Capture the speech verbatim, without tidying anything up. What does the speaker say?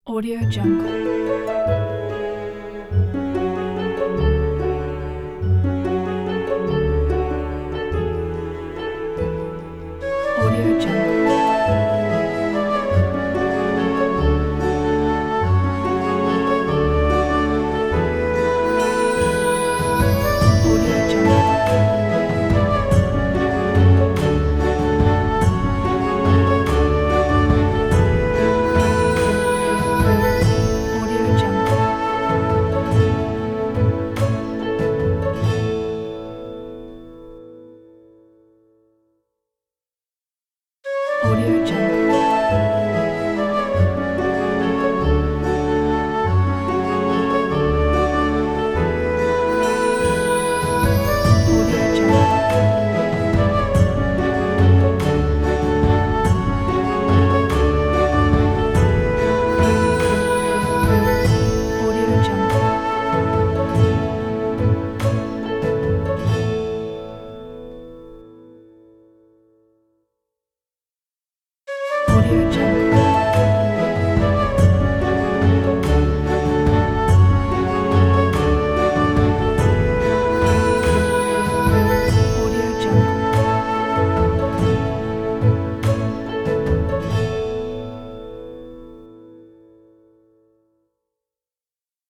Audio Jungle. Audio Jungle. Audio Jungle. Audio Jungle. Audio Jungle. Audio Jungle. Audio Jungle. Audio Jungle.